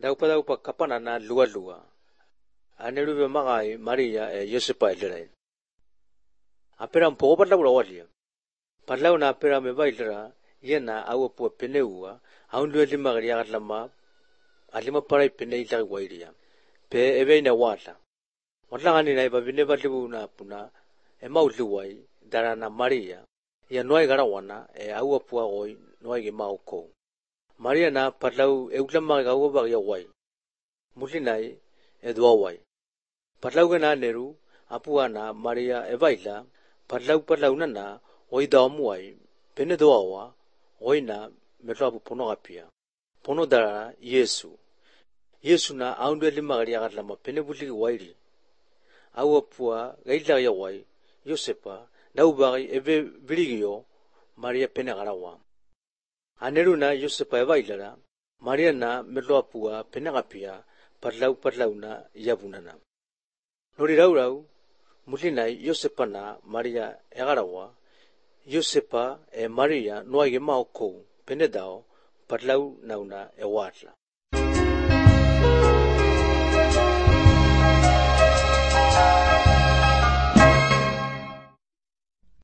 Daupa kapana na lua. Aneru magai Maria Yosepa ilera. Apera mpo patlau rawali. Patlau na apera mebailera yena awo po peneua aundu lima garia lama alima parai pene ita wairia. Pe ebe na wata. Wala ngani na iba bineba libu na puna mauluwai darana Maria. Ya noai garawana awo po oi noai ge mauko. Maria na patlau ulama gawo ba ya wai. Mulinai edwa wai. Patlau gana neru apuana Maria evaila patlau na oi damuai pene doawa oina melabu pono apia. Pono dara Yesu. Yesu na aundu lima garia lama pene buli wairi. Awo pua gaila ya wai Yosepa na ubai ebe virigio Maria pene garawa. Aneru na Yosepa evaila Maria na melapua pene apia patlau na yabunana. Nori rau mulinai Yosepa na Maria egarawa Yosepa Maria noai ge mauko pene dao patlau nauna ewatla.